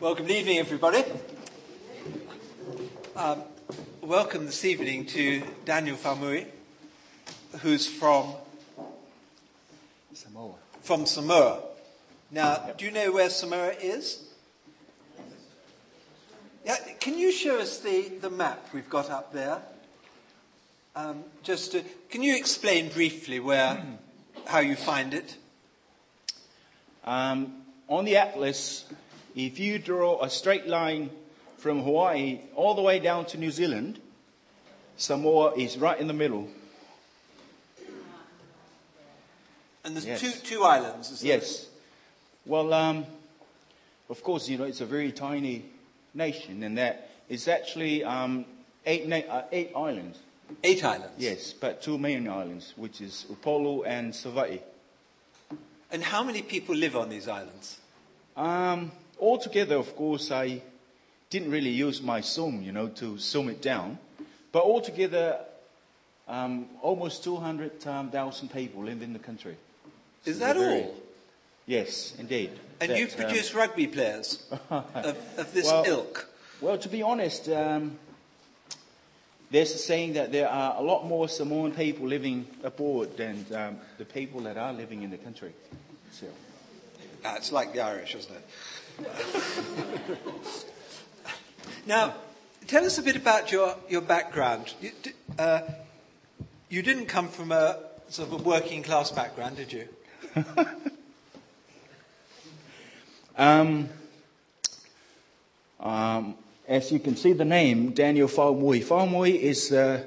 Well, good evening, everybody. Welcome this evening to Daniel Faumui, who's from Samoa. From Samoa. Now, do you know where Samoa is? Yeah, can you show us the map we've got up there? Can you explain briefly how you find it? On the atlas, if you draw a straight line from Hawaii all the way down to New Zealand, Samoa is right in the middle. And there's two islands, isn't there? Yes. Well, of course, it's a very tiny nation, and that it's actually 8 islands. 8 islands? Yes, but 2 main islands, which is Upolu and Savaii. And how many people live on these islands? Altogether, of course, I didn't really use my zoom, to zoom it down. But altogether, almost 200,000 people live in the country. Is that all? Yes, indeed. And you produce rugby players of this ilk? Well, to be honest, there's a saying that there are a lot more Samoan people living abroad than the people that are living in the country. So. It's like the Irish, isn't it? Now, tell us a bit about your background. You didn't come from a sort of a working class background, did you? As you can see the name, Daniel Faumui. Faumui is a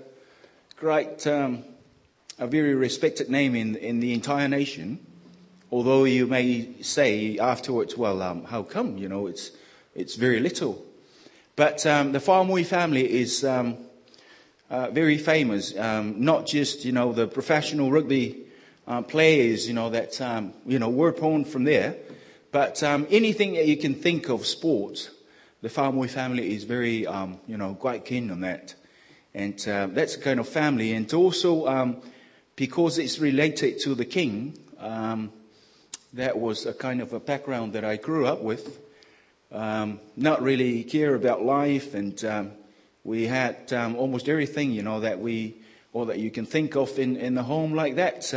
very respected name in the entire nation. Although you may say afterwards, well, how come? It's very little. But the Faumui family is very famous. Not just, the professional rugby players, that, were born from there. But anything that you can think of sports, the Faumui family is very, quite keen on that. And that's the kind of family. And also, because it's related to the king, that was a kind of a background that I grew up with. Not really care about life, and we had almost everything, that you can think of in the home like that.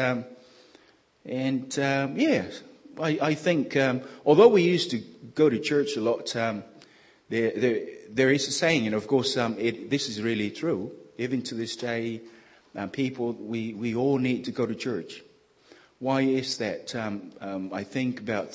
I think although we used to go to church a lot, there is a saying, and of course, this is really true. Even to this day, people we all need to go to church. Why is that? I think about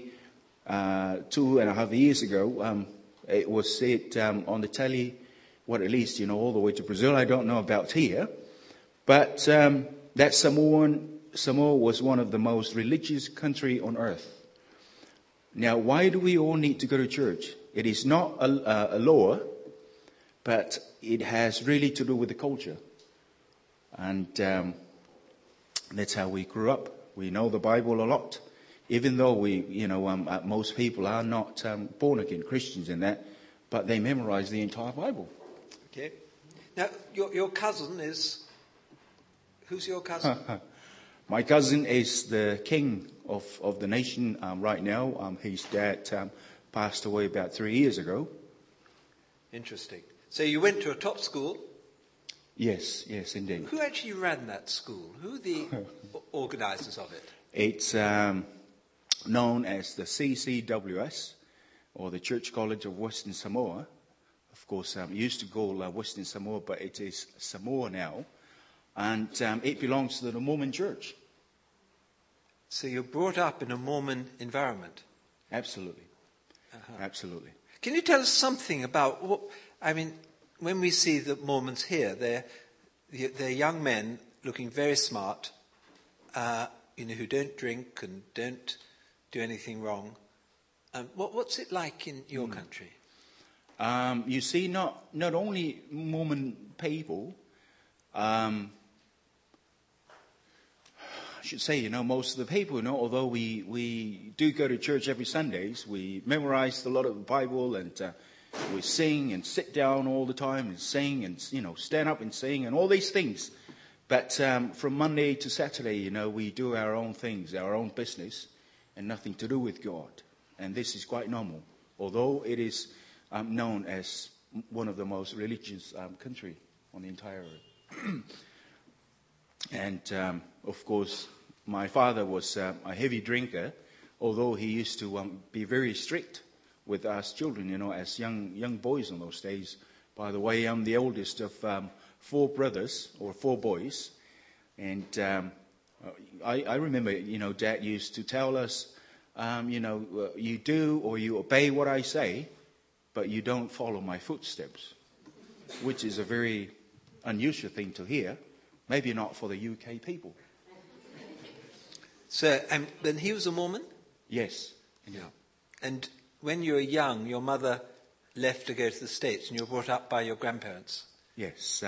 2.5 years ago, it was said on the telly, at least, all the way to Brazil. I don't know about here. But that Samoa was one of the most religious country on earth. Now, why do we all need to go to church? It is not a law, but it has really to do with the culture. And that's how we grew up. We know the Bible a lot, even though most people are not born again Christians in that, but they memorize the entire Bible. Okay. Now, your cousin is, who's your cousin? My cousin is the king of the nation right now. His dad passed away about 3 years ago. Interesting. So you went to a top school? Yes, indeed. Who actually ran that school? Who are the organizers of it? It's known as the CCWS, or the Church College of Western Samoa. Of course, it used to call Western Samoa, but it is Samoa now. And it belongs to the Mormon Church. So you're brought up in a Mormon environment? Absolutely. Absolutely. Can you tell us something about when we see the Mormons here, they're young men looking very smart, who don't drink and don't do anything wrong. What's it like in your country? You see, not only Mormon people, I should say, most of the people, although we do go to church every Sundays, we memorize a lot of the Bible, and we sing and sit down all the time and sing and, stand up and sing and all these things. But from Monday to Saturday, we do our own things, our own business, and nothing to do with God. And this is quite normal. although it is known as one of the most religious country on the entire earth. And of course, my father was a heavy drinker, although he used to be very strict with us children, as young boys in those days. By the way, I'm the oldest of 4 brothers, or 4 boys. And I remember, Dad used to tell us, you do or you obey what I say, but you don't follow my footsteps, which is a very unusual thing to hear. Maybe not for the UK people. So, then he was a Mormon? Yes. Yeah. And when you were young, your mother left to go to the States and you were brought up by your grandparents? Yes.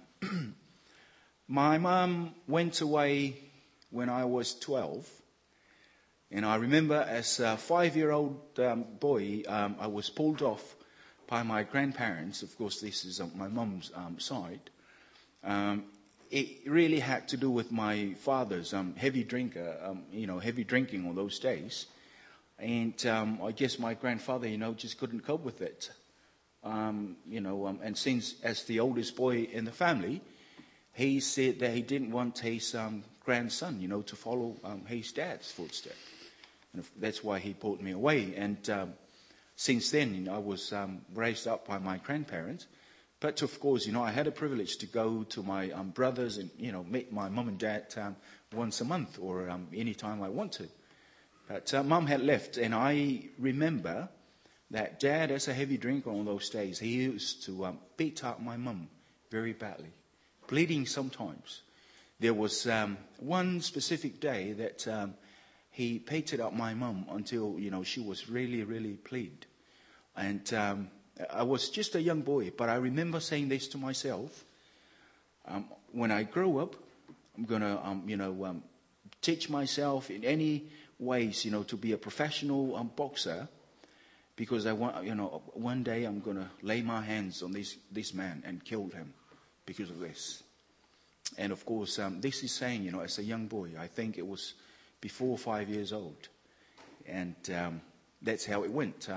My mum went away when I was 12. And I remember as a 5-year-old boy, I was pulled off by my grandparents. Of course, this is on my mum's side. It really had to do with my father's heavy drinker, heavy drinking on those days. And I guess my grandfather, just couldn't cope with it. And since as the oldest boy in the family, he said that he didn't want his grandson, to follow his dad's footsteps. And that's why he pulled me away. And since then, I was raised up by my grandparents. But of course, I had a privilege to go to my brothers and, meet my mum and dad once a month or any time I wanted. But Mum had left, and I remember that Dad, as a heavy drinker on those days, he used to beat up my mum very badly, bleeding sometimes. There was one specific day that he beated up my mum until, she was really, really bleed. And I was just a young boy, but I remember saying this to myself. When I grow up, I'm going to, teach myself in any ways, to be a professional boxer, because I want, one day I'm going to lay my hands on this man and kill him because of this. And of course, this is saying, as a young boy, I think it was before 5 years old. And that's how it went.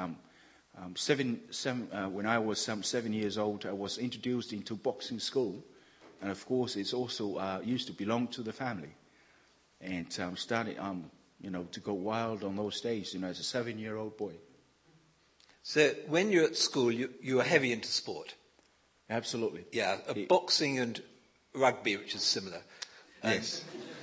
When I was 7 years old, I was introduced into boxing school. And of course, it's also used to belong to the family. And started, to go wild on those days, as a 7-year-old boy. So when you're at school, you were heavy into sport? Absolutely. Yeah, boxing and rugby, which is similar. Yes.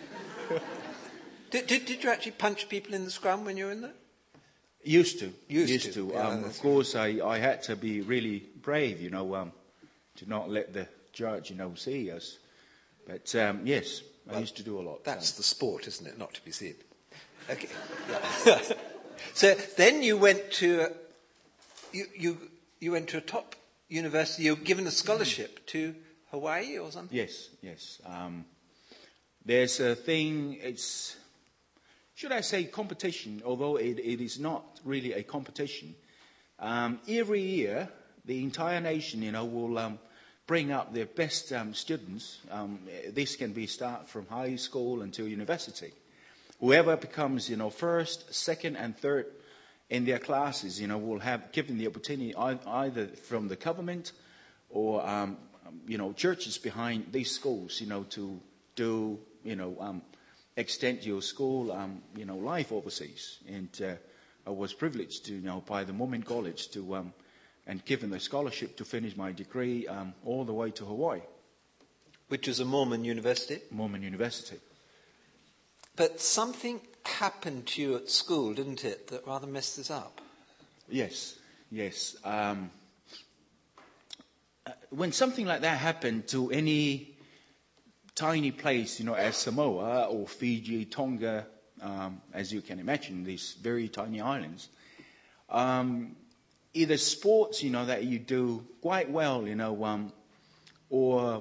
Did you actually punch people in the scrum when you were in there? Used to. Yeah, of course, I had to be really brave, to not let the judge, see us. But yes, I used to do a lot. That's the sport, isn't it? Not to be seen. Okay. Yeah. So then you went to you went to a top university. You were given a scholarship to Hawaii or something. Yes. There's a thing. It's, should I say, competition? Although it is not really a competition. Every year, the entire nation, will bring up their best students. This can be start from high school until university. Whoever becomes, first, second, and third in their classes, will have given the opportunity either from the government or, churches behind these schools, to do, extend your school, life overseas. And I was privileged to, by the Mormon College to, and given the scholarship to finish my degree all the way to Hawaii. Which is a Mormon university? Mormon University. But something happened to you at school, didn't it, that rather messed this up? Yes. When something like that happened to any tiny place, as Samoa or Fiji, Tonga, as you can imagine, these very tiny islands, either sports, that you do quite well, or,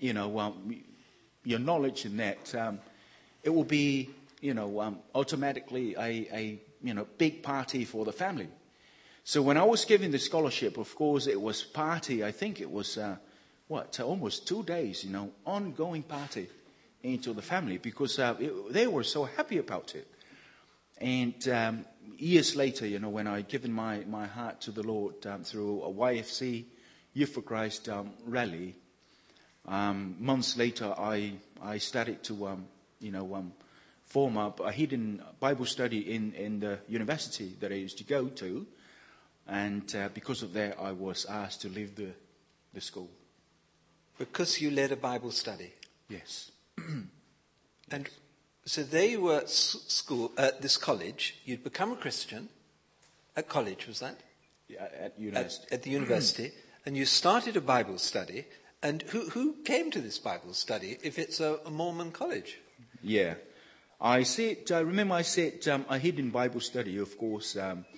your knowledge in that, it will be, automatically a big party for the family. So when I was given the scholarship, of course, it was party. I think it was, almost 2 days, ongoing party into the family because they were so happy about it. And years later, when I'd given my heart to the Lord through a YFC, Youth for Christ rally, months later I started to, form up a hidden Bible study in the university that I used to go to. And because of that, I was asked to leave the school. Because you led a Bible study. Yes. And so there you were at school, at this college. You'd become a Christian at college, was that? Yeah, at university. At the university. And you started a Bible study. And who came to this Bible study if it's a Mormon college? Yeah. I remember I said a hidden Bible study, of course.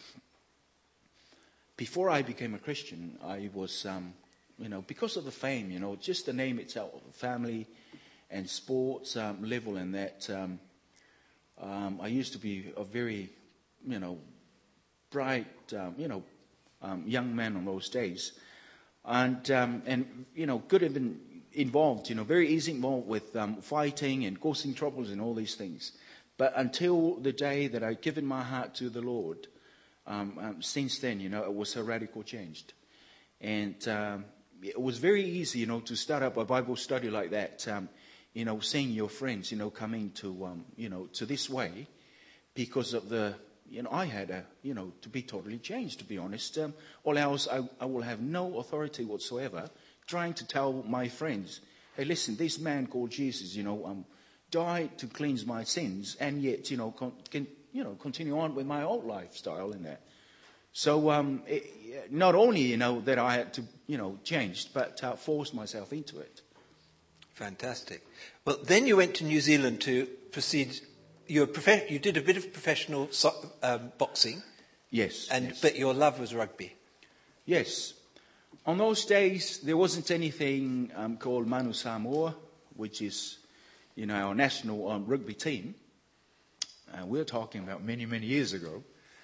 Before I became a Christian, I was, because of the fame, just the name itself, family and sports level and that, I used to be a very, bright, young man on those days. And could have been involved, very easy involved with fighting and causing troubles and all these things. But until the day that I'd given my heart to the Lord, since then, it was a radical change. And it was very easy, to start up a Bible study like that, seeing your friends, coming to, to this way because of the, I had to be totally changed, to be honest. Or else I will have no authority whatsoever trying to tell my friends, hey, listen, this man called Jesus, died to cleanse my sins and yet, can continue on with my old lifestyle in that. So not only, that I had to, change, but forced myself into it. Fantastic. Well, then you went to New Zealand to proceed. You did a bit of professional boxing. Yes, But your love was rugby. Yes. On those days, there wasn't anything called Manu Samoa, which is, our national rugby team. We're talking about many, many years ago.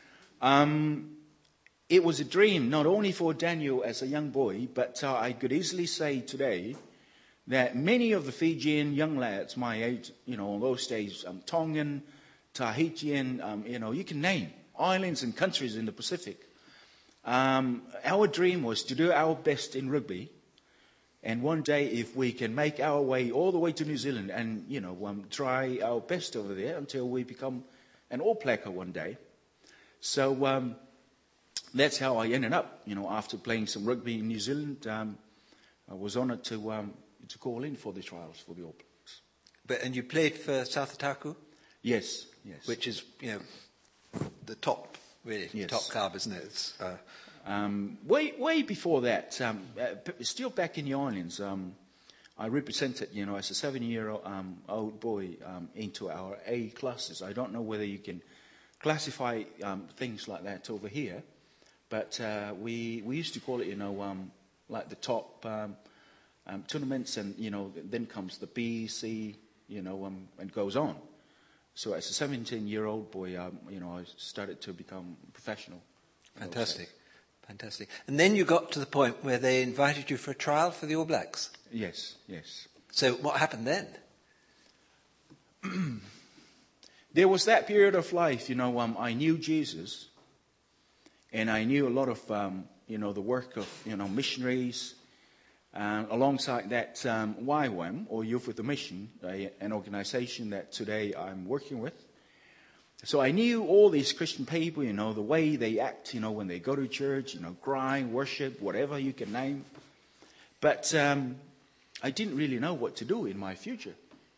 It was a dream, not only for Daniel as a young boy, but I could easily say today that many of the Fijian young lads my age, on those days, Tongan, Tahitian, you can name islands and countries in the Pacific. Our dream was to do our best in rugby. And one day, if we can make our way all the way to New Zealand and, try our best over there until we become an All Blacker one day. So that's how I ended up, after playing some rugby in New Zealand. I was honoured to call in for the trials for the All Blacks. And you played for South Otago? Yes. Which is, the top, really, yes. top club, isn't it? It's, way before that, still back in the islands, I represented, as a 7-year-old boy into our A classes. I don't know whether you can classify things like that over here, but we used to call it, like the top tournaments, and then comes the B, C, and goes on. So as a 17-year-old boy, I started to become professional. Fantastic. And then you got to the point where they invited you for a trial for the All Blacks. Yes. So what happened then? There was that period of life, I knew Jesus, and I knew a lot of, the work of, missionaries. Alongside that, YWAM, or Youth with a Mission, an organization that today I'm working with. So I knew all these Christian people, the way they act, when they go to church, cry, worship, whatever you can name. But I didn't really know what to do in my future.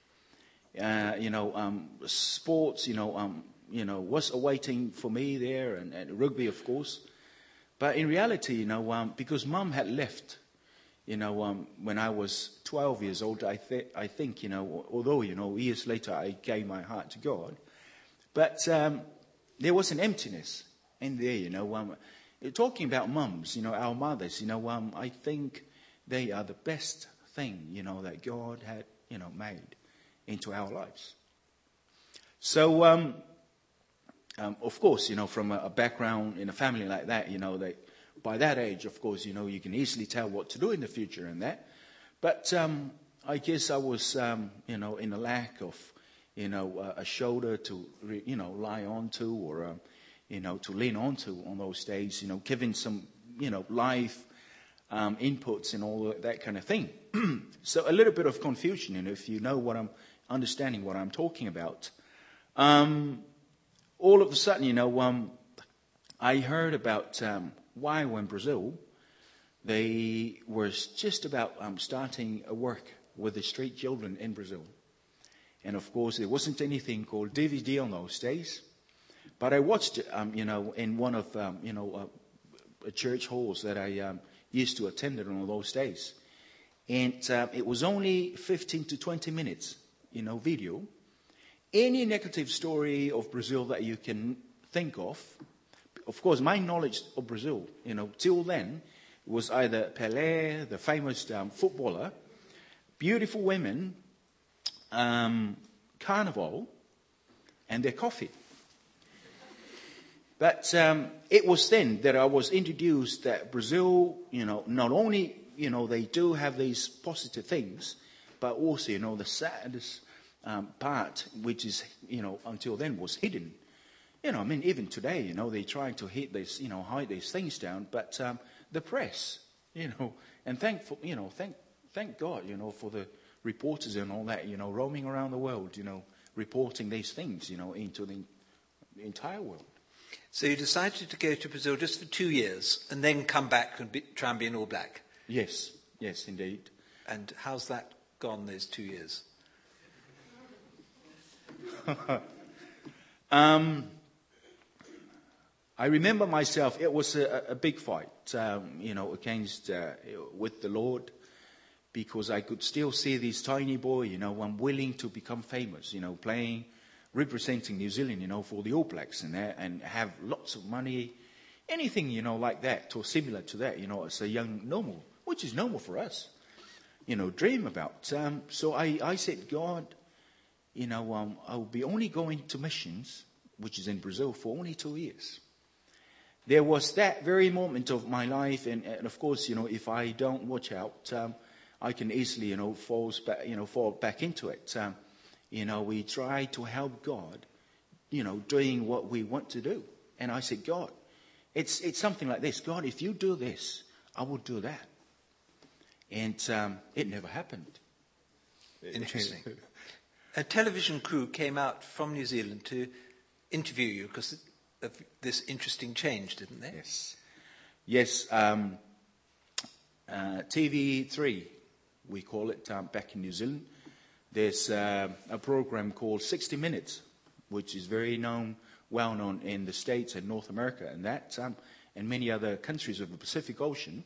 Sports, was awaiting for me there, and rugby, of course. But in reality, because Mum had left, when I was 12 years old, I think, although, years later I gave my heart to God, but there was an emptiness in there, talking about mums, our mothers, I think they are the best thing, that God had, made into our lives. So, of course, from a background in a family like that, they, by that age, of course, you can easily tell what to do in the future and that. But I guess I was, in a lack of, a shoulder to, lie onto or, to lean onto on those days, giving some, life inputs and all that kind of thing. So a little bit of confusion, if you know understanding what I'm talking about. All of a sudden, I heard about why when Brazil, they were just about starting a work with the street children in Brazil. And of course, there wasn't anything called DVD on those days. But I watched it, in one of, church halls that I used to attend on those days. And it was only 15 to 20 minutes, video. Any negative story of Brazil that you can think of course, my knowledge of Brazil, till then, was either Pelé, the famous footballer, beautiful women, carnival, and their coffee. But it was then that I was introduced that Brazil, not only, they do have these positive things, but also, the saddest part, which is, until then was hidden. Even today, they're trying to hide these things down, but the press, and thank God, for the reporters and all that, roaming around the world, reporting these things, into the entire world. So you decided to go to Brazil just for 2 years and then come back and try and be an All Black? Yes, indeed. And how's that gone, those 2 years? I remember myself, it was a big fight, against, with the Lord, because I could still see this tiny boy, I'm willing to become famous, playing, representing New Zealand, for the All Blacks and have lots of money, anything, like that, or similar to that, as a young normal, which is normal for us, dream about. So I said, God, I'll be only going to missions, which is in Brazil, for only 2 years. There was that very moment of my life, and of course, if I don't watch out, I can easily, fall back into it. We try to help God, doing what we want to do. And I said, God, it's something like this. God, if you do this, I will do that. And it never happened. Interesting. A television crew came out from New Zealand to interview you because of this interesting change, didn't they? Yes. TV3, we call it, back in New Zealand. There's a program called 60 Minutes, which is well known in the States and North America and many other countries of the Pacific Ocean.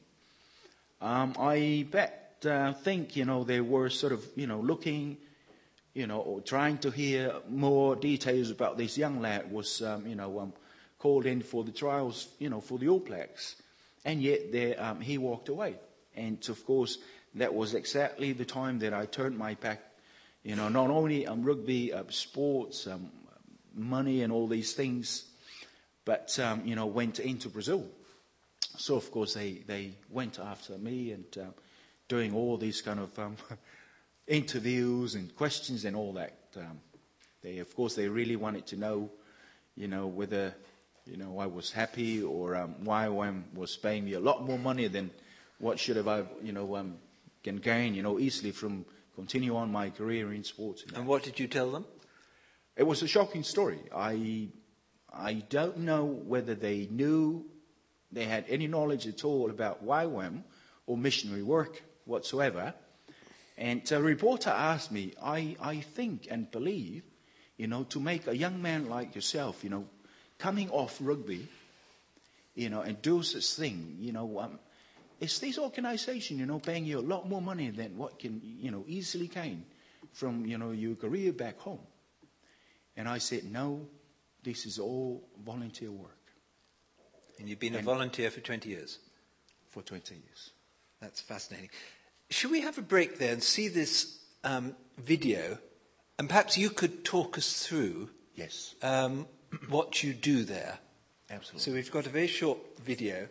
I think, they were sort of, looking, or trying to hear more details about this young lad was, called in for the trials, for the All Blacks. And yet he walked away. And of course, that was exactly the time that I turned my back, not only on rugby, sports, money and all these things, but, went into Brazil. So of course they went after me and doing all these kind of interviews and questions and all that. They really wanted to know, whether, I was happy or why YWAM was paying me a lot more money than what should have I, can gain, easily from continue on my career in sports. And what did you tell them? It was a shocking story. I don't know whether they knew, they had any knowledge at all about YWAM or missionary work whatsoever. And a reporter asked me, I think and believe, to make a young man like yourself, coming off rugby, and do such thing, it's this organization, paying you a lot more money than what can, easily gain from, your career back home. And I said, no, this is all volunteer work. And you've been a volunteer for 20 years? For 20 years. That's fascinating. Should we have a break there and see this video? And perhaps you could talk us through what you do there. Absolutely. So we've got a very short video.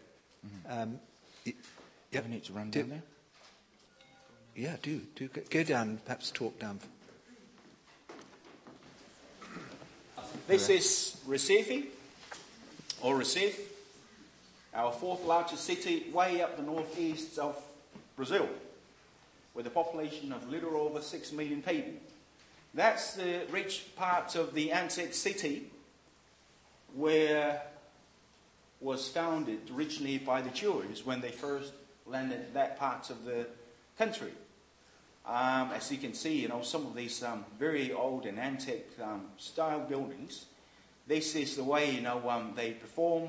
Do we need to run down there? Yeah, do. Go down, perhaps talk down. This is Recife, or Recife, our fourth largest city, way up the northeast of Brazil, with a population of a little over 6 million people. That's the rich part of the ancient city where was founded originally by the Jews when they first landed that part of the country. As you can see, some of these very old and antique style buildings. This is the way, they perform,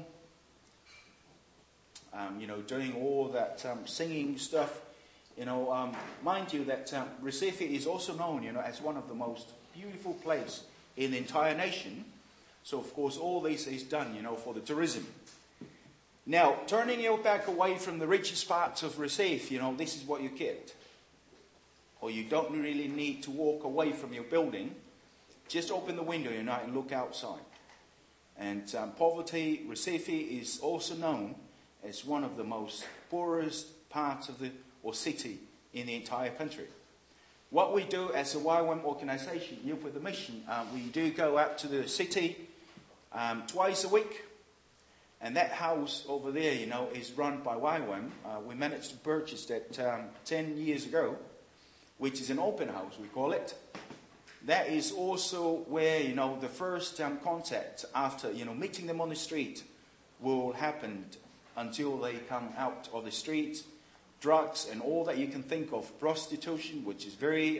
doing all that singing stuff. Mind you that Recife is also known, as one of the most beautiful places in the entire nation. So, of course, all this is done, for the tourism. Now, turning your back away from the richest parts of Recife, this is what you get. Or you don't really need to walk away from your building. Just open the window, and look outside. And poverty, Recife is also known as one of the most poorest parts of city in the entire country. What we do as a YWAM organization, Youth with a Mission, we do go out to the city twice a week. And that house over there, is run by YWAM. We managed to purchase that 10 years ago, which is an open house, we call it. That is also where, the first contact after, meeting them on the street will happen until they come out of the street. Drugs and all that you can think of. Prostitution, which is very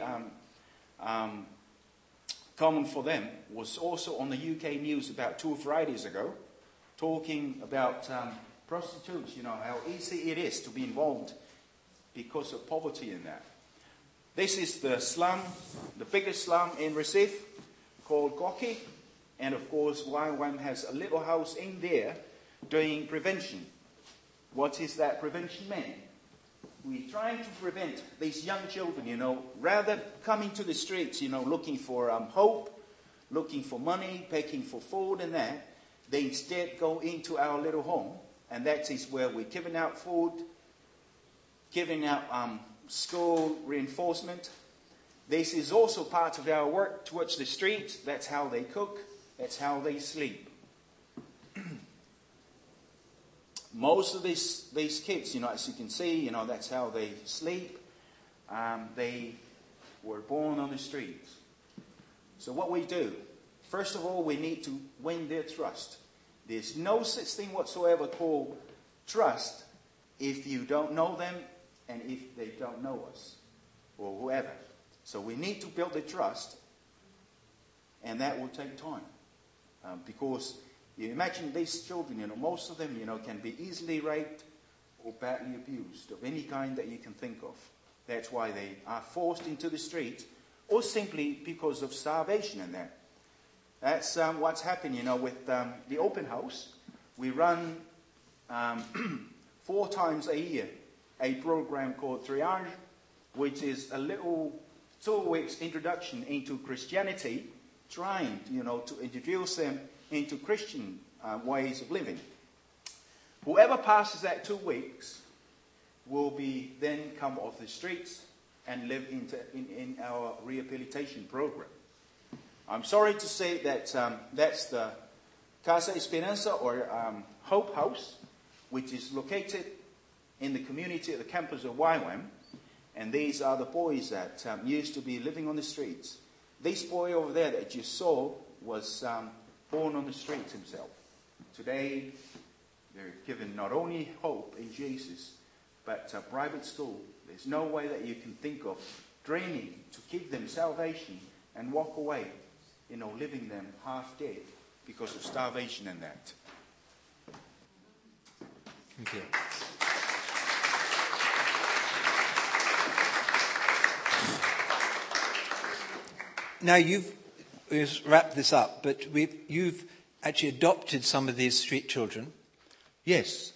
common for them, was also on the UK news about 2 Fridays ago, talking about prostitutes, how easy it is to be involved because of poverty in that. This is the slum, the biggest slum in Recife, called Coque. And of course, YWAM has a little house in there doing prevention. What is that prevention mean? We're trying to prevent these young children, rather coming to the streets, looking for hope, looking for money, begging for food and that. They instead go into our little home, and that is where we're giving out food, giving out school reinforcement. This is also part of our work towards the streets. That's how they cook. That's how they sleep. Most of these kids, as you can see, that's how they sleep. They were born on the streets. So what we do, first of all, we need to win their trust. There's no such thing whatsoever called trust if you don't know them and if they don't know us or whoever. So we need to build the trust, and that will take time. Because you imagine these children, most of them, can be easily raped or badly abused of any kind that you can think of. That's why they are forced into the street, or simply because of starvation and that. That's what's happened, with the open house. We run 4 times a year a program called Triage, which is a little 2 weeks introduction into Christianity, trying, to introduce them into Christian ways of living. Whoever passes that 2 weeks will be then come off the streets and live in our rehabilitation program. I'm sorry to say that that's the Casa Esperanza, or Hope House, which is located in the community at the campus of YWAM. And these are the boys that used to be living on the streets. This boy over there that you saw was born on the streets himself. Today, they're given not only hope in Jesus, but private school. There's no way that you can think of dreaming to give them salvation and walk away, leaving them half dead because of starvation and that. Thank you. Now you've wrapped this up, but you've actually adopted some of these street children. Yes.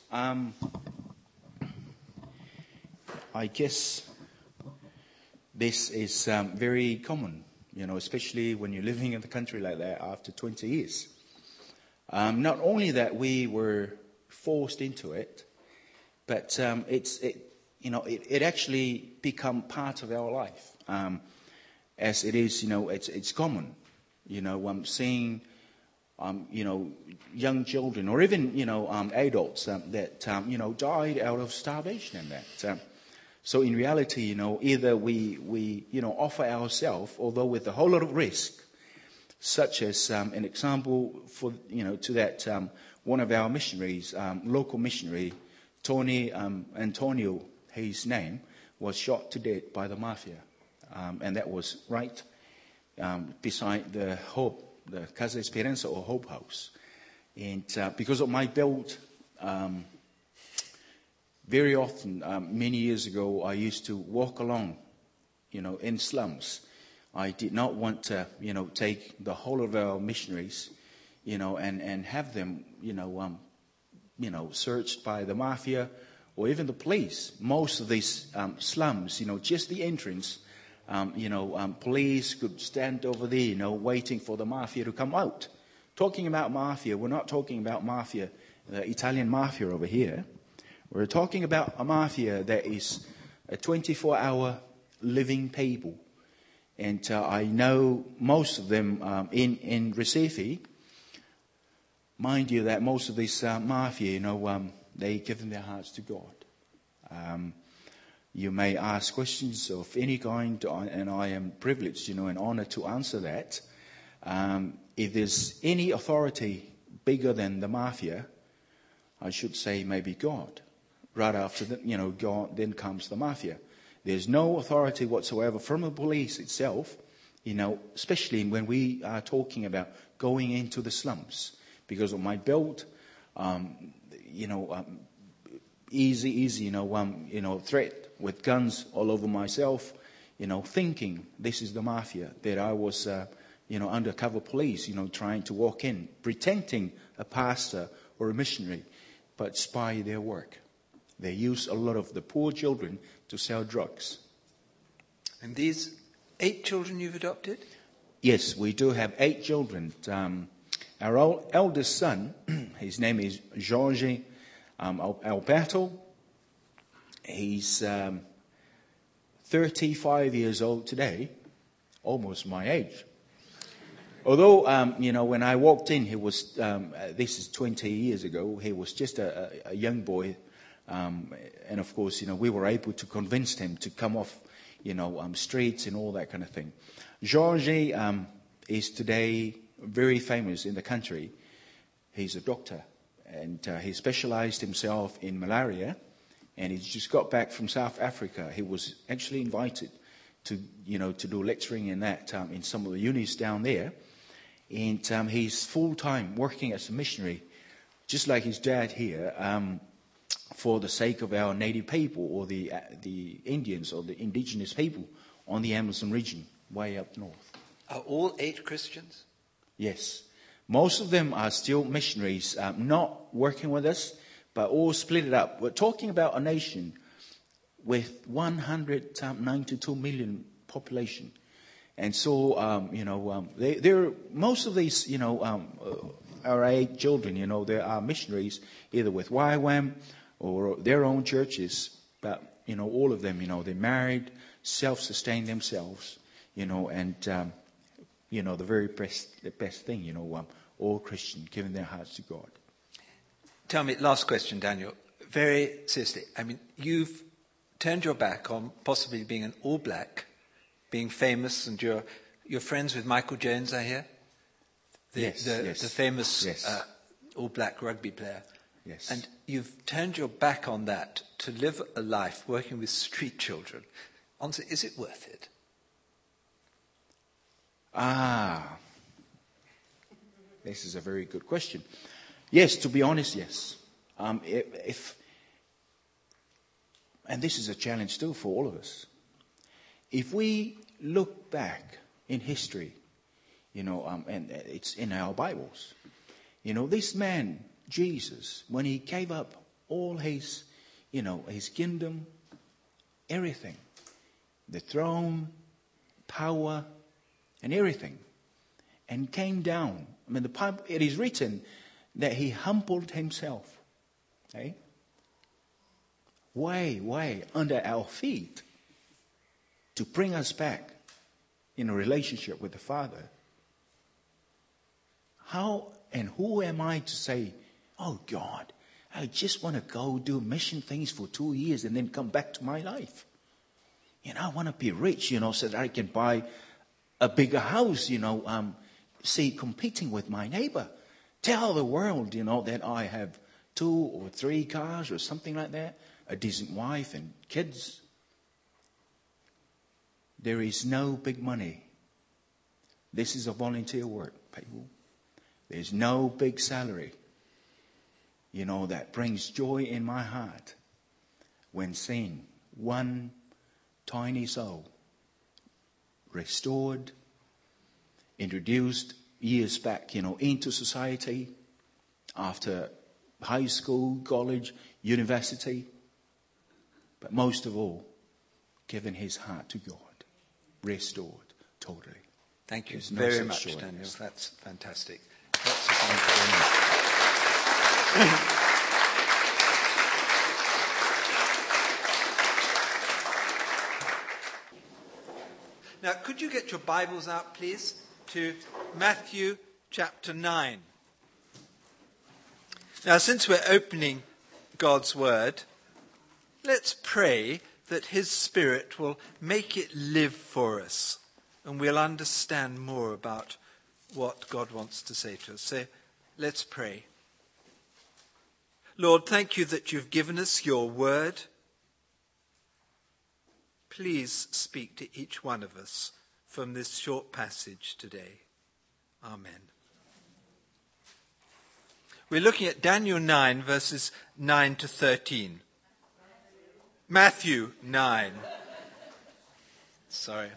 I guess this is very common, especially when you're living in the country like that after 20 years. Not only that we were forced into it, but it actually become part of our life. As it is, it's common. I'm seeing young children or even, adults that, died out of starvation and that. So in reality, either we offer ourselves, although with a whole lot of risk, such as an example for, to that one of our missionaries, local missionary, Tony Antonio, his name, was shot to death by the mafia. And that was right beside the Casa Esperanza or Hope House. And because of my build, very often, many years ago, I used to walk along, in slums. I did not want to, take the whole of our missionaries, and have them, searched by the mafia or even the police. Most of these slums, just the entrance, police could stand over there, waiting for the mafia to come out. Talking about mafia, we're not talking about mafia, the Italian mafia over here. We're talking about a mafia that is a 24-hour living people. And I know most of them in Recife. Mind you that most of this mafia, they give their hearts to God. You may ask questions of any kind, and I am privileged, and honored to answer that. If there's any authority bigger than the mafia, I should say maybe God. Right after that, God, then comes the mafia. There's no authority whatsoever from the police itself, especially when we are talking about going into the slums. Because of my build, easy, threat with guns all over myself, thinking this is the mafia, that I was, undercover police, trying to walk in, pretending a pastor or a missionary, but spy their work. They use a lot of the poor children to sell drugs. And these 8 children you've adopted? Yes, we do have 8 children. Our eldest son, his name is Jorge Alberto. He's 35 years old today, almost my age. Although, when I walked in, he was, this is 20 years ago, he was just a young boy. And of course, we were able to convince him to come off, streets and all that kind of thing. Jorge is today very famous in the country. He's a doctor, and he specialized himself in malaria, and he just got back from South Africa. He was actually invited to do lecturing in that, in some of the unis down there. And he's full-time working as a missionary, just like his dad here, for the sake of our native people, or the Indians or the indigenous people on the Amazon region, way up north. Are all 8 Christians? Yes. Most of them are still missionaries, not working with us, but all split it up. We're talking about a nation with 192 million population. And so, they're most of these, our 8 children, they are missionaries, either with YWAM or their own churches. But, all of them, they're married, self-sustain themselves, and, the very best thing, all Christian, giving their hearts to God. Tell me, last question, Daniel. Very seriously, you've turned your back on possibly being an All Black, being famous, and you're friends with Michael Jones, I hear? The famous All Black rugby player. Yes. And you've turned your back on that to live a life working with street children. Honestly, is it worth it? This is a very good question. Yes, to be honest, yes. And this is a challenge too for all of us. If we look back in history, and it's in our Bibles, this man, Jesus, when he gave up all his, his kingdom, everything, the throne, power, and everything, and came down. The Bible, it is written that he humbled himself, way under our feet, to bring us back in a relationship with the Father. How And who am I to say, oh God, I just want to go do mission things for 2 years and then come back to my life. I want to be rich, so that I can buy a bigger house, competing with my neighbor. Tell the world, that I have 2 or 3 cars or something like that, a decent wife and kids. There is no big money. This is a volunteer work, people. There's no big salary, that brings joy in my heart when seeing one tiny soul restored, introduced years back, into society after high school, college, university. But most of all, given his heart to God, restored totally. Thank you There's no very such much, joy. Daniel. That's fantastic. Now, could you get your Bibles out, please, to Matthew chapter 9. Now, since we're opening God's Word, let's pray that His Spirit will make it live for us and we'll understand more about what God wants to say to us. So, let's pray. Lord, thank you that you've given us your Word. Please speak to each one of us from this short passage today. Amen. We're looking at Daniel 9, verses 9 to 13. Matthew 9. Sorry.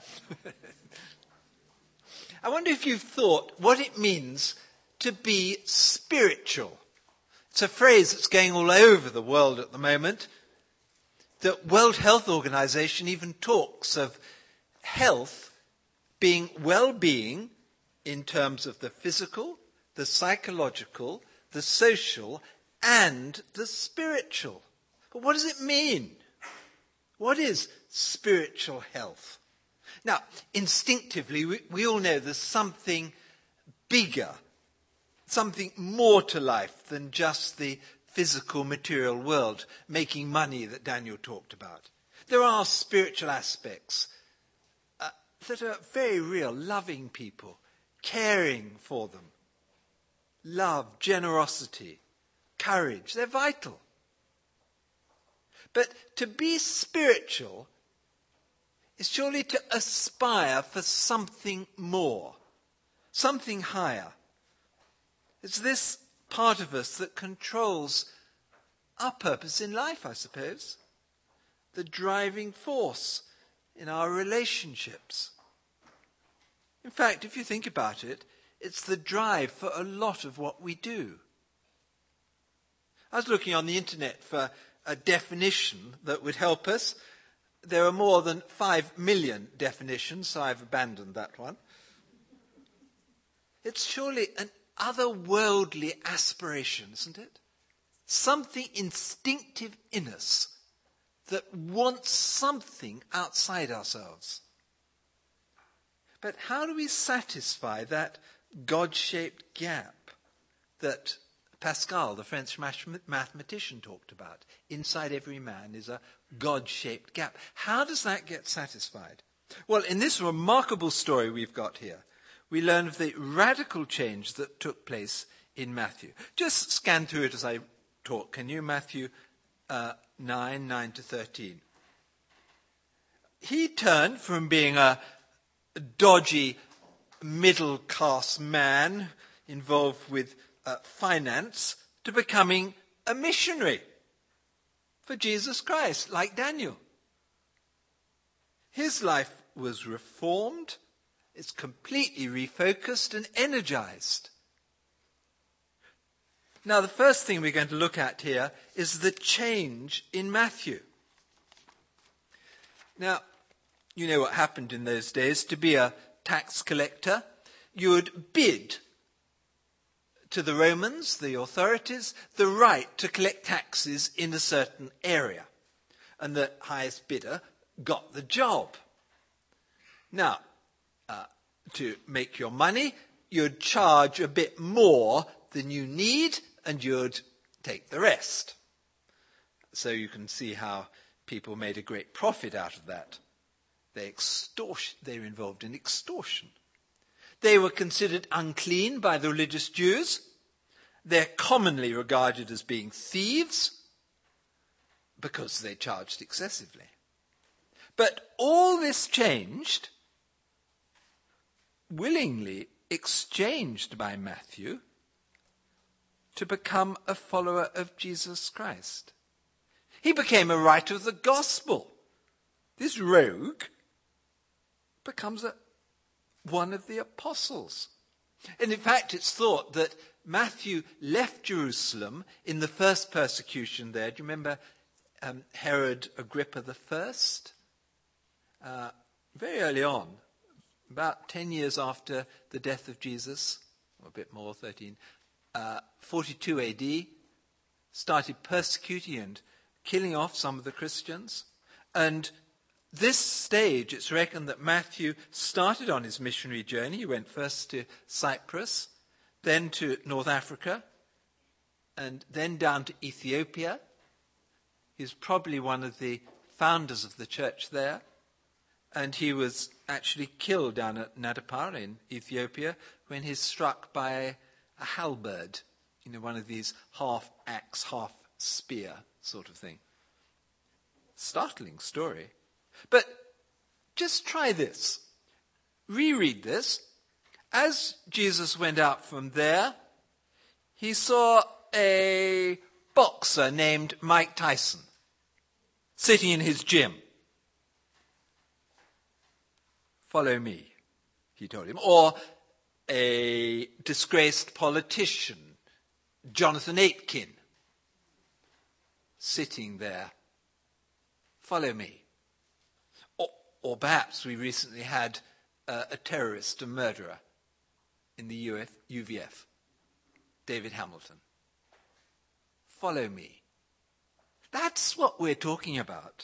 I wonder if you've thought what it means to be spiritual. It's a phrase that's going all over the world at the moment. The World Health Organization even talks of health being well-being in terms of the physical, the psychological, the social, and the spiritual. But what does it mean? What is spiritual health? Now, instinctively, we all know there's something bigger, something more to life than just the physical material world, making money that Daniel talked about. There are spiritual aspects that are very real, loving people, caring for them. Love, generosity, courage, they're vital. But to be spiritual is surely to aspire for something more, something higher. It's this part of us that controls our purpose in life, I suppose. The driving force in our relationships. In fact, if you think about it, it's the drive for a lot of what we do. I was looking on the internet for a definition that would help us. There are more than 5 million definitions, so I've abandoned that one. It's surely an otherworldly aspiration, isn't it? Something instinctive in us that wants something outside ourselves. But how do we satisfy that God-shaped gap that Pascal, the French mathematician, talked about? Inside every man is a God-shaped gap. How does that get satisfied? Well, in this remarkable story we've got here, we learn of the radical change that took place in Matthew. Just scan through it as I talk, can you? Matthew 9 to 13. He turned from being a dodgy middle-class man involved with finance to becoming a missionary for Jesus Christ, like Daniel. His life was reformed. It's completely refocused and energized. Now, the first thing we're going to look at here is the change in Matthew. Now, you know what happened in those days. To be a tax collector, you would bid to the Romans, the authorities, the right to collect taxes in a certain area. And the highest bidder got the job. Now, to make your money, you'd charge a bit more than you need, and you'd take the rest. So you can see how people made a great profit out of that. They were involved in extortion. They were considered unclean by the religious Jews. They're commonly regarded as being thieves because they charged excessively. But all this changed, willingly exchanged by Matthew, to become a follower of Jesus Christ. He became a writer of the gospel. This rogue becomes one of the apostles. And in fact, it's thought that Matthew left Jerusalem in the first persecution there. Do you remember Herod Agrippa I? Very early on, about 10 years after the death of Jesus, or a bit more, 42 AD, started persecuting and killing off some of the Christians. And this stage, it's reckoned that Matthew started on his missionary journey. He went first to Cyprus, then to North Africa, and then down to Ethiopia. He's probably one of the founders of the church there. And he was actually killed down at Nadapar in Ethiopia when he's struck by a halberd, one of these half axe, half spear sort of thing. Startling story. But just try this. Reread this. As Jesus went out from there, he saw a boxer named Mike Tyson sitting in his gym. Follow me, he told him. Or a disgraced politician, Jonathan Aitken, sitting there. Follow me. Or perhaps we recently had a terrorist, a murderer in the UVF, David Hamilton. Follow me. That's what we're talking about.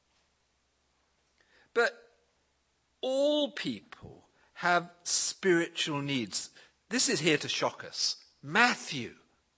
But all people have spiritual needs. This is here to shock us. Matthew.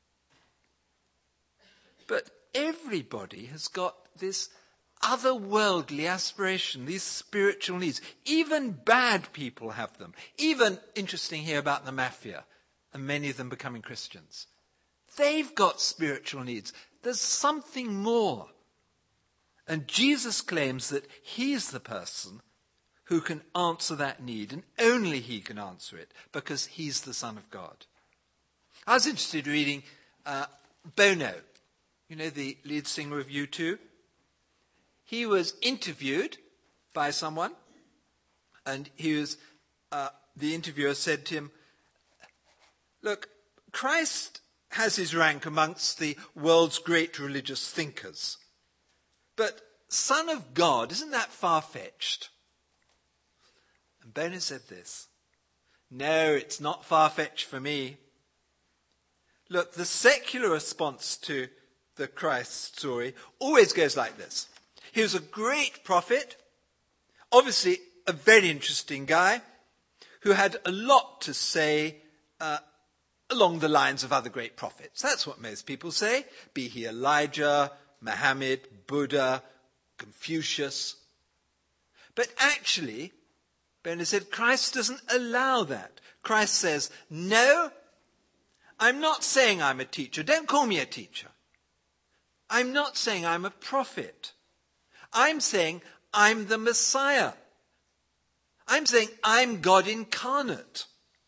But everybody has got this otherworldly aspiration, these spiritual needs. Even bad people have them. Even, interesting here about the mafia, and many of them becoming Christians. They've got spiritual needs. There's something more. And Jesus claims that he's the person who can answer that need, and only he can answer it, because he's the Son of God. I was interested reading Bono, the lead singer of U2. He was interviewed by someone, and the interviewer said to him, look, Christ has his rank amongst the world's great religious thinkers, but Son of God, isn't that far-fetched? And Bono said this, no, it's not far-fetched for me. Look, the secular response to the Christ story always goes like this. He was a great prophet, obviously a very interesting guy, who had a lot to say along the lines of other great prophets. That's what most people say, be he Elijah, Muhammad, Buddha, Confucius. But actually, Bono said, Christ doesn't allow that. Christ says, no, I'm not saying I'm a teacher. Don't call me a teacher. I'm not saying I'm a prophet. I'm saying I'm the Messiah. I'm saying I'm God incarnate.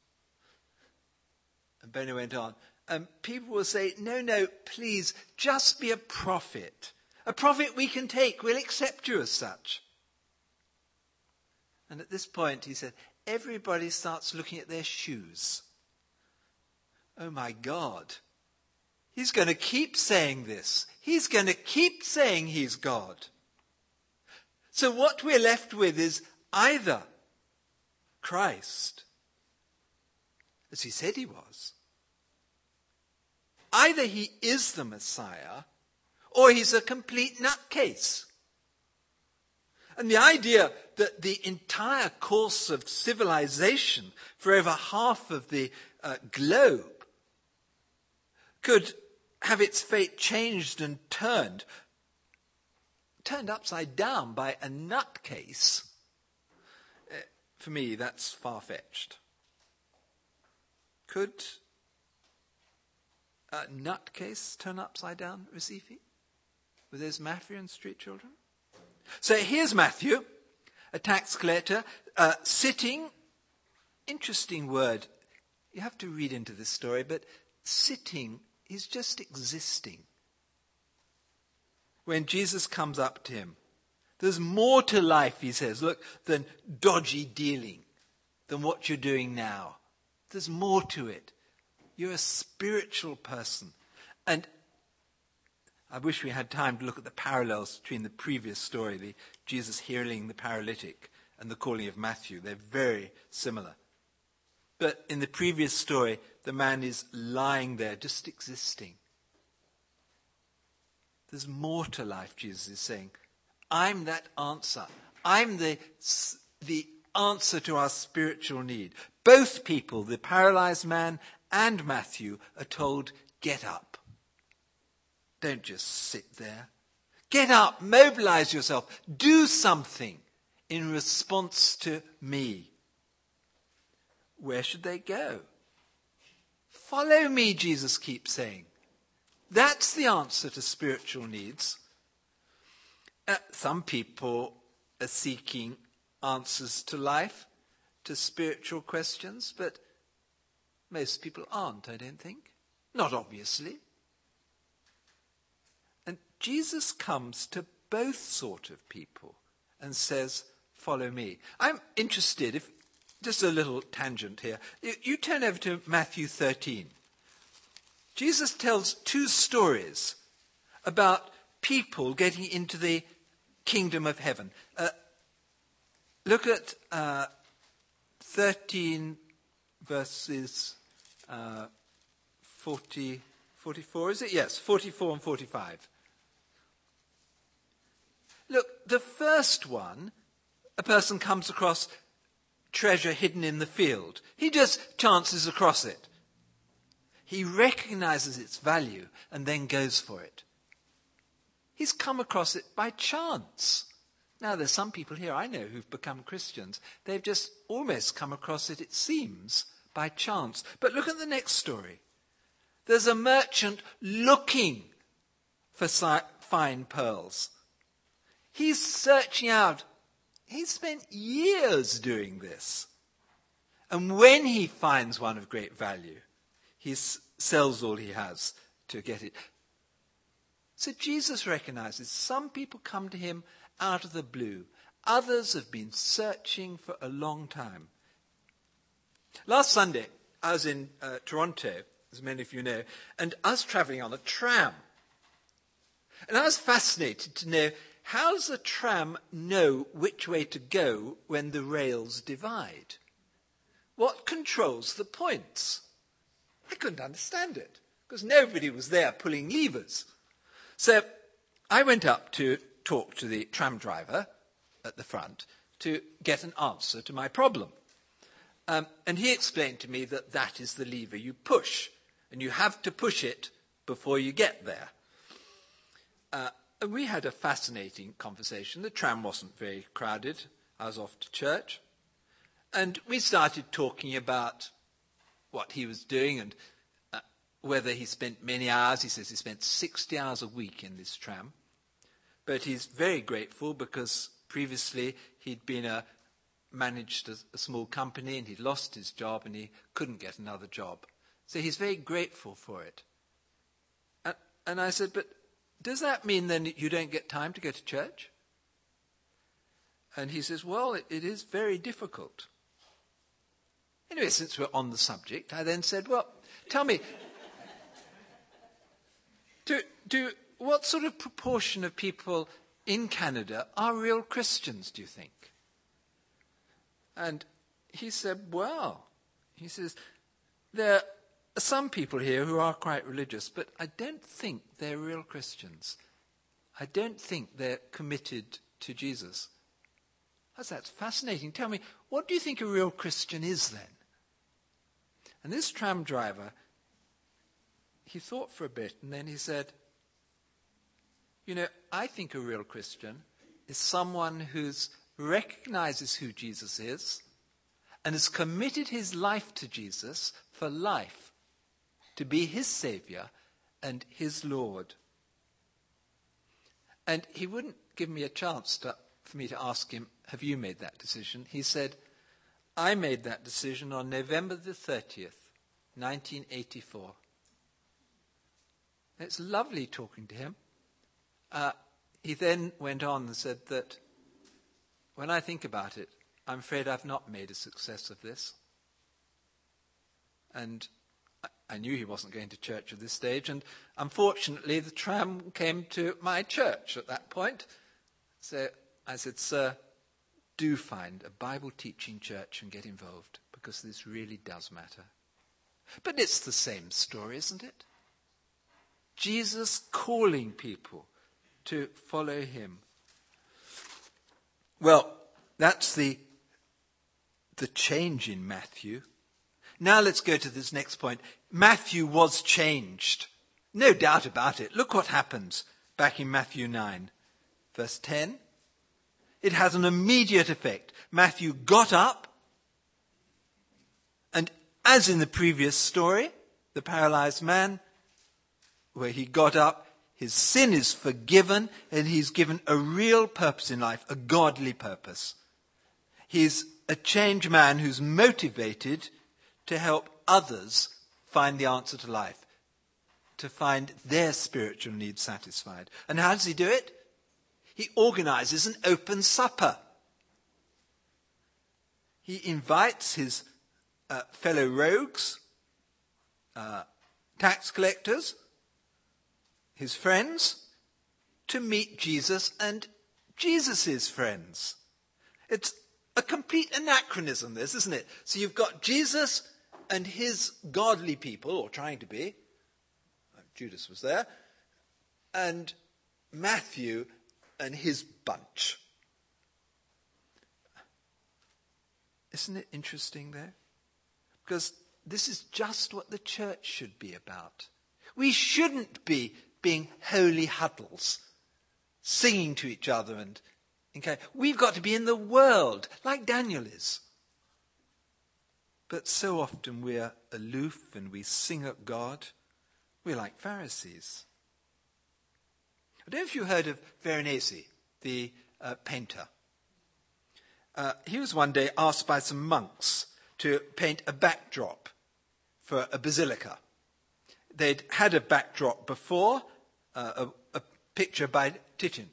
And Bono went on. And people will say, no, please, just be a prophet. A prophet we can take. We'll accept you as such. And at this point, he said, everybody starts looking at their shoes. Oh my God. He's going to keep saying this. He's going to keep saying he's God. So what we're left with is either Christ, as he said he was, either he is the Messiah, or he's a complete nutcase. And the idea that the entire course of civilization for over half of the globe could have its fate changed and turned upside down by a nutcase, for me, that's far-fetched. Could a nutcase turn upside down, Recife, with those Mafia and street children? So here's Matthew, a tax collector, sitting. Interesting word. You have to read into this story, but sitting is just existing. When Jesus comes up to him, there's more to life, he says, look, than dodgy dealing, than what you're doing now. There's more to it. You're a spiritual person. And I wish we had time to look at the parallels between the previous story, the Jesus healing the paralytic, and the calling of Matthew. They're very similar. But in the previous story, the man is lying there, just existing. There's more to life, Jesus is saying. I'm that answer. I'm the answer to our spiritual need. Both people, the paralyzed man and Matthew, are told, get up. Don't just sit there. Get up, mobilize yourself, do something in response to me. Where should they go? Follow me, Jesus keeps saying. That's the answer to spiritual needs. Some people are seeking answers to life, to spiritual questions, but most people aren't, I don't think. Not obviously. And Jesus comes to both sort of people and says, follow me. I'm interested, just a little tangent here. You turn over to Matthew 13. Jesus tells two stories about people getting into the kingdom of heaven. Look at 13 verses 44, is it? Yes, 44 and 45. Look, the first one, a person comes across treasure hidden in the field. He just chances across it. He recognizes its value and then goes for it. He's come across it by chance. Now, there's some people here I know who've become Christians. They've just almost come across it, it seems, by chance. But look at the next story. There's a merchant looking for fine pearls. He's searching out. He's spent years doing this. And when he finds one of great value, he sells all he has to get it. So Jesus recognizes some people come to him out of the blue. Others have been searching for a long time. Last Sunday, I was in Toronto, as many of you know, and I was traveling on a tram. And I was fascinated to know, how does a tram know which way to go when the rails divide? What controls the points? I couldn't understand it, because nobody was there pulling levers. So I went up to talk to the tram driver at the front to get an answer to my problem. And he explained to me that that is the lever you push, and you have to push it before you get there. And we had a fascinating conversation. The tram wasn't very crowded. I was off to church. And we started talking about what he was doing and whether he spent many hours. He says he spent 60 hours a week in this tram. But he's very grateful because previously he'd managed a small company and he'd lost his job and he couldn't get another job. So he's very grateful for it. And I said, but does that mean then that you don't get time to go to church? And he says, well, it is very difficult. Anyway, since we're on the subject, I then said, well, tell me, what sort of proportion of people in Canada are real Christians, do you think? And he said, he says, there are some people here who are quite religious, but I don't think they're real Christians. I don't think they're committed to Jesus. That's fascinating. Tell me, what do you think a real Christian is then? And this tram driver he thought for a bit, and then he said, I think a real Christian is someone who recognizes who Jesus is and has committed his life to Jesus for life, to be his Savior and his Lord. And he wouldn't give me a chance for me to ask him, have you made that decision? He said, I made that decision on November the 30th, 1984. It's lovely talking to him. He then went on and said that when I think about it, I'm afraid I've not made a success of this. And I knew he wasn't going to church at this stage, and unfortunately the tram came to my church at that point. So I said, sir, do find a Bible-teaching church and get involved, because this really does matter. But it's the same story, isn't it? Jesus calling people to follow him. Well, that's the change in Matthew. Now let's go to this next point. Matthew was changed. No doubt about it. Look what happens back in Matthew 9, verse 10. It has an immediate effect. Matthew got up, and as in the previous story, the paralyzed man, where he got up, his sin is forgiven, and he's given a real purpose in life, a godly purpose. He's a changed man who's motivated to help others find the answer to life, to find their spiritual needs satisfied. And how does he do it? He organizes an open supper. He invites his fellow rogues, tax collectors, his friends, to meet Jesus and Jesus' friends. It's a complete anachronism, this, isn't it? So you've got Jesus and his godly people, or trying to be. Judas was there. And Matthew and his bunch. Isn't it interesting there? Because this is just what the church should be about. We shouldn't be being holy huddles, singing to each other and we've got to be in the world, like Daniel is. But so often we're aloof and we sing at God. We're like Pharisees. I don't know if you heard of Veronese, the painter. He was one day asked by some monks to paint a backdrop for a basilica. They'd had a backdrop before, a picture by Titian.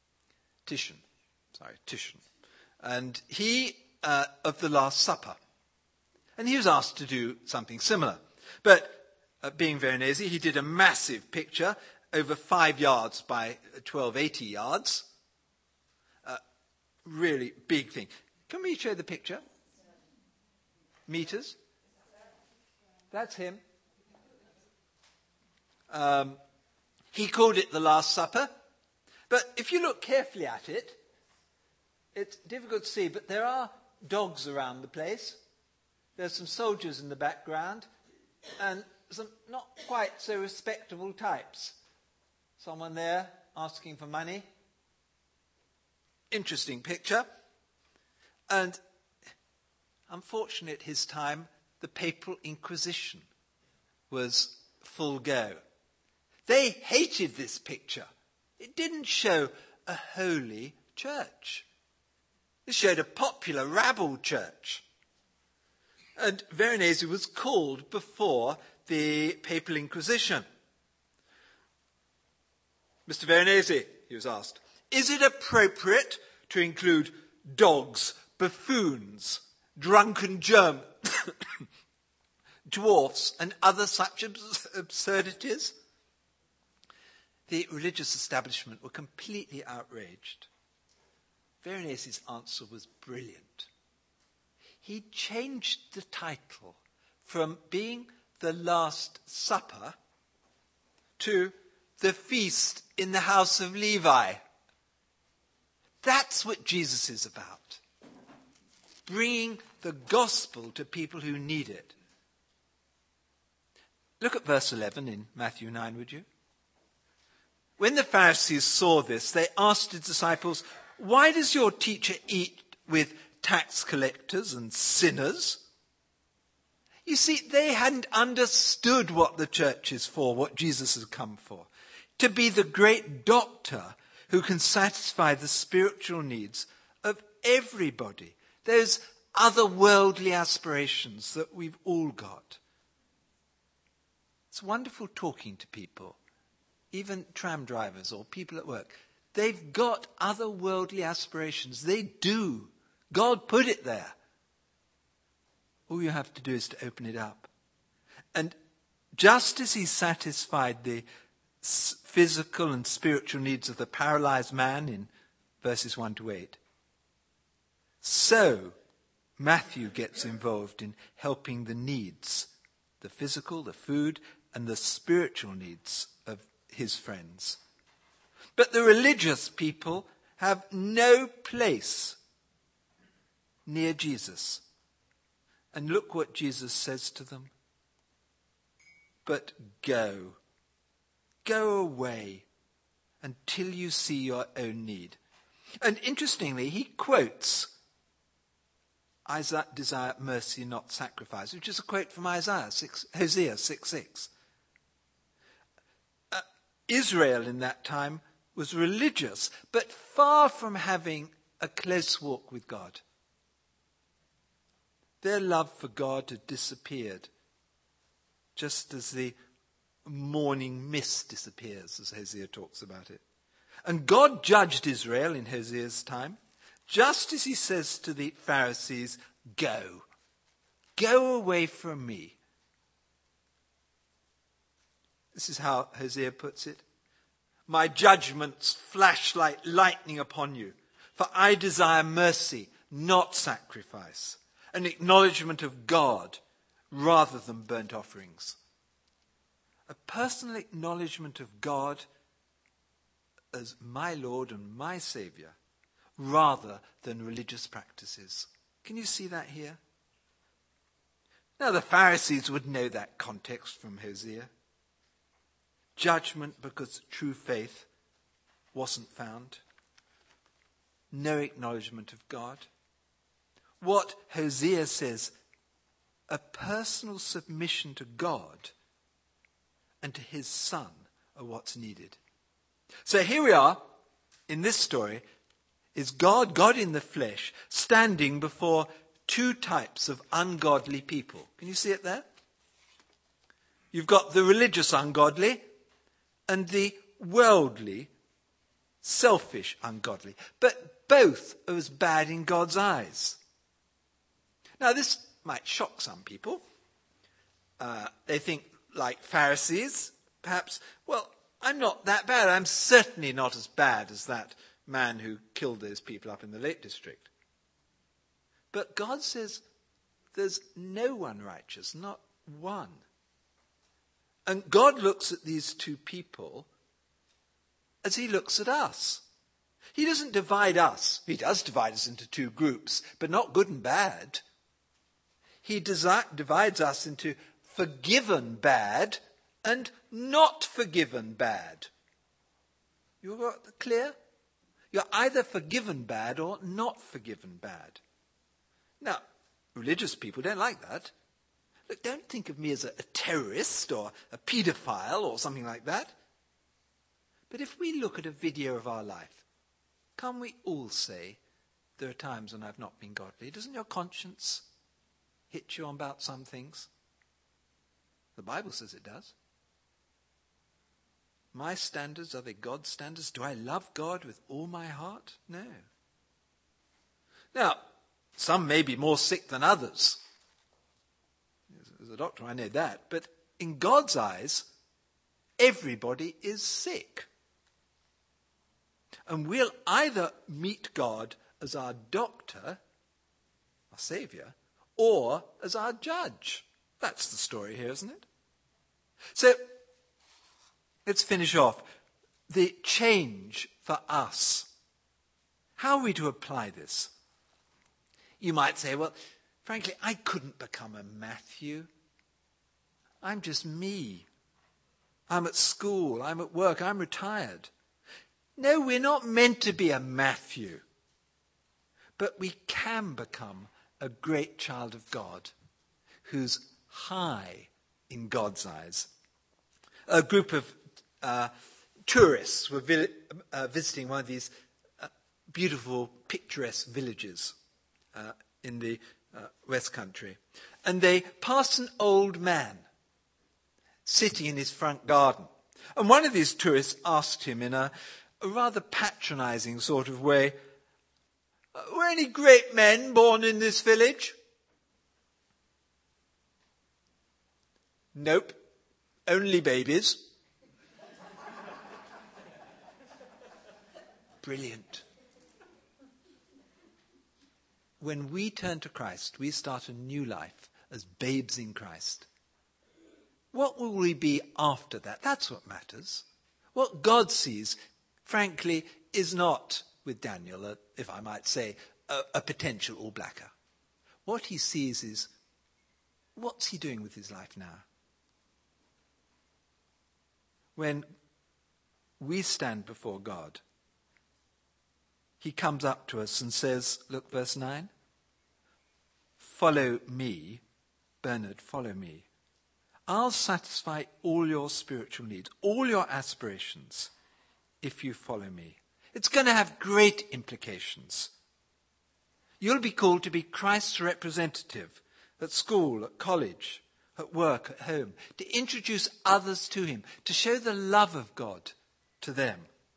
And he, of the Last Supper. And he was asked to do something similar. But being Veronese, he did a massive picture over 5 yards by 1280 yards. Really big thing. Can we show the picture? Meters. That's him. He called it the Last Supper. But if you look carefully at it, it's difficult to see, but there are dogs around the place. There's some soldiers in the background, and some not quite so respectable types. Someone there asking for money. Interesting picture. And unfortunately at his time, the Papal Inquisition was full go. They hated this picture. It didn't show a holy church. It showed a popular rabble church. And Veronese was called before the Papal Inquisition. Mr. Veronese, he was asked, is it appropriate to include dogs, buffoons, drunken Germans, dwarfs, and other such absurdities? The religious establishment were completely outraged. Veronese's answer was brilliant. He changed the title from being the Last Supper to the Feast in the House of Levi. That's what Jesus is about. Bringing the gospel to people who need it. Look at verse 11 in Matthew 9, would you? When the Pharisees saw this, they asked his disciples, "Why does your teacher eat with tax collectors and sinners?" You see, they hadn't understood what the church is for, what Jesus has come for. To be the great doctor who can satisfy the spiritual needs of everybody. Those otherworldly aspirations that we've all got. It's wonderful talking to people, even tram drivers or people at work. They've got otherworldly aspirations. They do. God put it there. All you have to do is to open it up. And just as he satisfied the physical and spiritual needs of the paralyzed man in verses 1 to 8, so Matthew gets involved in helping the needs, the physical, the food, and the spiritual needs of his friends. But the religious people have no place near Jesus. And look what Jesus says to them. But go away until you see your own need. And interestingly, he quotes Isaiah, desire mercy, not sacrifice, which is a quote from Hosea 6:6. Israel in that time was religious, but far from having a close walk with God. Their love for God had disappeared, just as the morning mist disappears, as Hosea talks about it. And God judged Israel in Hosea's time, just as he says to the Pharisees, go away from me. This is how Hosea puts it. My judgments flash like lightning upon you, for I desire mercy, not sacrifice, an acknowledgement of God rather than burnt offerings. A personal acknowledgement of God as my Lord and my Saviour, rather than religious practices. Can you see that here? Now the Pharisees would know that context from Hosea. Judgment because true faith wasn't found. No acknowledgement of God. What Hosea says, a personal submission to God and to his Son are what's needed. So here we are, in this story, is God in the flesh, standing before two types of ungodly people. Can you see it there? You've got the religious ungodly and the worldly, selfish ungodly. But both are as bad in God's eyes. Now this might shock some people. They think, like Pharisees, perhaps, well, I'm not that bad. I'm certainly not as bad as that man who killed those people up in the Lake District. But God says there's no one righteous, not one. And God looks at these two people as he looks at us. He doesn't divide us. He does divide us into two groups, but not good and bad. He divides us into forgiven bad and not forgiven bad. You got that clear? You're either forgiven bad or not forgiven bad. Now, religious people don't like that. Look, don't think of me as a terrorist or a paedophile or something like that. But if we look at a video of our life, can't we all say, there are times when I've not been godly? Doesn't your conscience hit you on about some things? The Bible says it does. My standards, are they God's standards? Do I love God with all my heart? No. Now, some may be more sick than others. As a doctor, I know that. But in God's eyes, everybody is sick. And we'll either meet God as our doctor, our Saviour, or as our judge. That's the story here, isn't it? So, let's finish off. The change for us. How are we to apply this? You might say, well, frankly, I couldn't become a Matthew. I'm just me. I'm at school, I'm at work, I'm retired. No, we're not meant to be a Matthew. But we can become a great child of God who's high in God's eyes. A group of tourists were visiting one of these beautiful, picturesque villages in the West Country. And they passed an old man sitting in his front garden. And one of these tourists asked him in a rather patronizing sort of way, were any great men born in this village? Nope, only babies. Brilliant. When we turn to Christ, we start a new life as babes in Christ. What will we be after that? That's what matters. What God sees, frankly, is not, with Daniel, if I might say, a potential all blacker. What he sees is, what's he doing with his life now? When we stand before God, he comes up to us and says, look, verse 9, follow me, Bernard, follow me. I'll satisfy all your spiritual needs, all your aspirations, if you follow me. It's going to have great implications. You'll be called to be Christ's representative at school, at college, at work, at home, to introduce others to him, to show the love of God to them.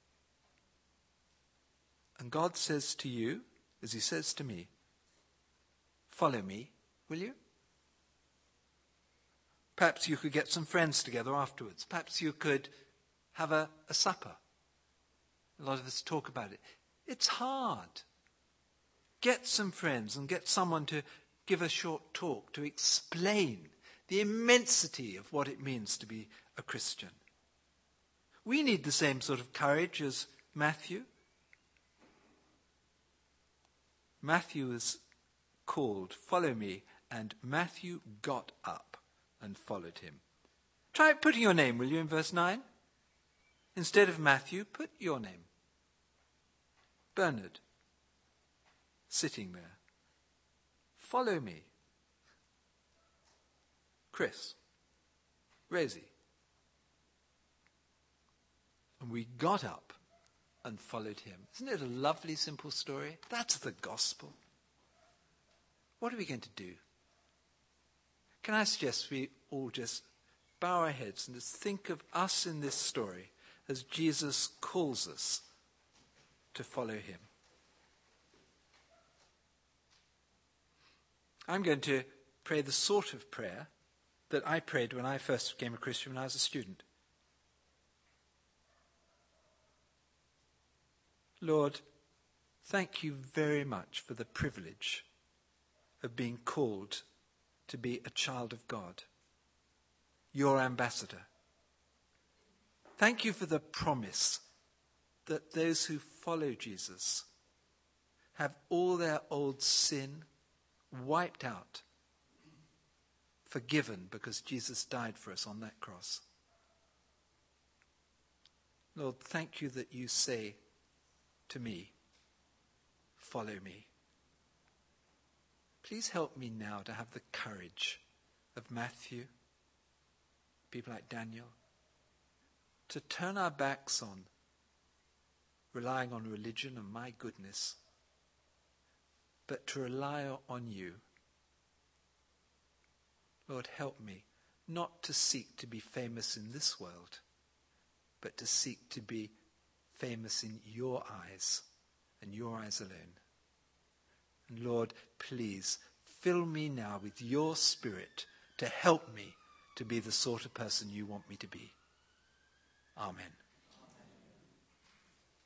And God says to you, as he says to me, follow me, will you? Perhaps you could get some friends together afterwards. Perhaps you could have a supper. A lot of us talk about it. It's hard. Get some friends and get someone to give a short talk to explain the immensity of what it means to be a Christian. We need the same sort of courage as Matthew. Matthew is called, follow me, and Matthew got up and followed him. Try putting your name, will you, in verse 9? Instead of Matthew, put your name. Bernard, sitting there. Follow me. Chris, Rosie. And we got up and followed him. Isn't it a lovely, simple story? That's the gospel. What are we going to do? Can I suggest we all just bow our heads and just think of us in this story as Jesus calls us to follow him? I'm going to pray the sort of prayer that I prayed when I first became a Christian when I was a student. Lord, thank you very much for the privilege of being called to be a child of God, your ambassador. Thank you for the promise that those who follow Jesus have all their old sin wiped out, forgiven because Jesus died for us on that cross. Lord, thank you that you say to me, follow me. Please help me now to have the courage of Matthew, people like Daniel, to turn our backs on relying on religion and my goodness, but to rely on you. Lord, help me not to seek to be famous in this world, but to seek to be famous in your eyes and your eyes alone. And Lord, please fill me now with your Spirit to help me to be the sort of person you want me to be. Amen.